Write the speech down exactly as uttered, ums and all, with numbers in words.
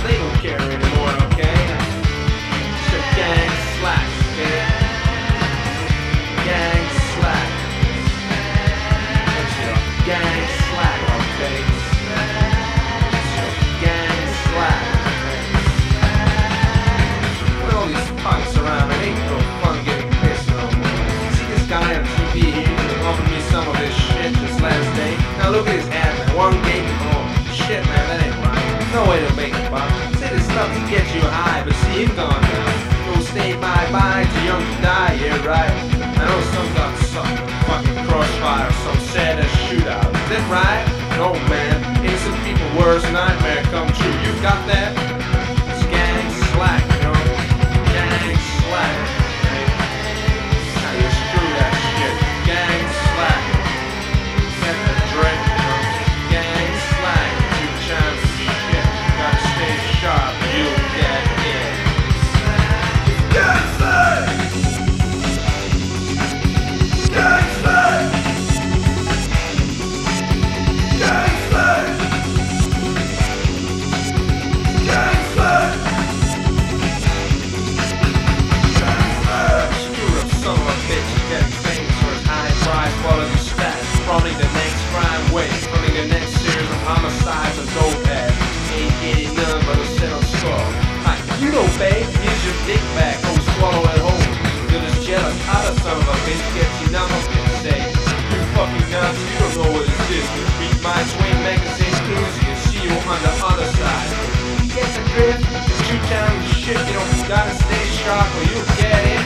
they don't care anymore, okay? It's your gang slack, okay? Gang slack. It's your gang slack, okay? It's your gang slack, okay? With all these punks around, it ain't no fun getting pissed no more. See this guy on T V here, he offered me some of his shit just last day. Now look at his ad, man. One gave me home. Shit, man, that ain't right. No way to make it, Bob. Say this stuff to get you high, but see him gone now. Go stay bye-bye, too young to die, yeah, right. I know some got some fucking crossfire, some sad-ass shootout. Is that right? No, man. Innocent people worst nightmare come true. You got that? It's gang slack, you know? Gang slack. Hey. Now you screw that shit. Gang slack. Set the drink, you know? Gang slack. You chance shit. Gotta stay sharp. You get in. Gang slack. Gang slack. Gang slack. Gang slack. Screw up son of a bitch, getting famous for his high price quality stats. Probably the next crime wave, probably the next series of homicides and dope ads. Ain't getting none but a settled score. Hi, you know, babe, here's your dick back, go swallow it whole. You're just jealous, how the son of a bitch gets you numb up in the day. You fucking nuts, you don't know what it is. Read my swing magazine news, you see you on the other side. Get the drift, shoot down the shit, you don't gotta stay sharp or you get in.